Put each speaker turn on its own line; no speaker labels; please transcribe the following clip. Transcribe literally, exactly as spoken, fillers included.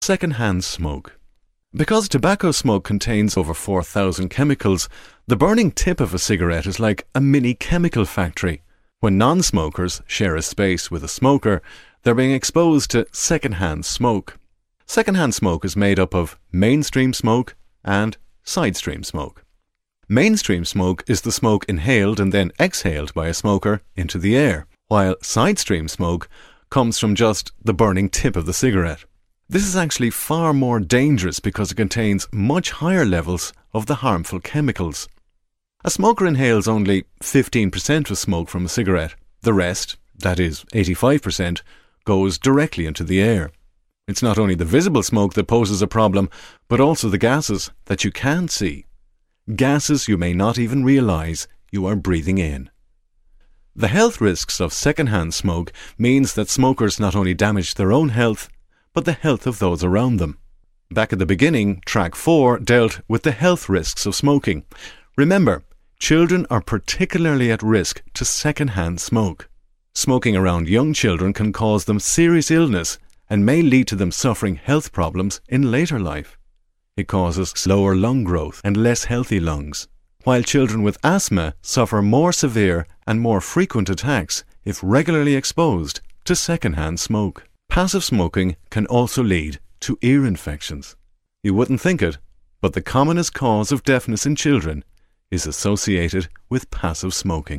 Second-hand smoke. Because tobacco smoke contains over four thousand chemicals, the burning tip of a cigarette is like a mini chemical factory. When non-smokers share a space with a smoker, they're being exposed to second-hand smoke. Second-hand smoke is made up of mainstream smoke and side-stream smoke. Mainstream smoke is the smoke inhaled and then exhaled by a smoker into the air, while side-stream smoke comes from just the burning tip of the cigarette. This is actually far more dangerous because it contains much higher levels of the harmful chemicals. A smoker inhales only fifteen percent of smoke from a cigarette. The rest, that is eighty-five percent, goes directly into the air. It's not only the visible smoke that poses a problem, but also the gases that you can't see. Gases you may not even realise you are breathing in. The health risks of second-hand smoke means that smokers not only damage their own health, but the health of those around them. Back at the beginning, track four dealt with the health risks of smoking. Remember, children are particularly at risk to second-hand smoke. Smoking around young children can cause them serious illness and may lead to them suffering health problems in later life. It causes slower lung growth and less healthy lungs, while children with asthma suffer more severe and more frequent attacks if regularly exposed to second-hand smoke. Passive smoking can also lead to ear infections. You wouldn't think it, but the commonest cause of deafness in children is associated with passive smoking.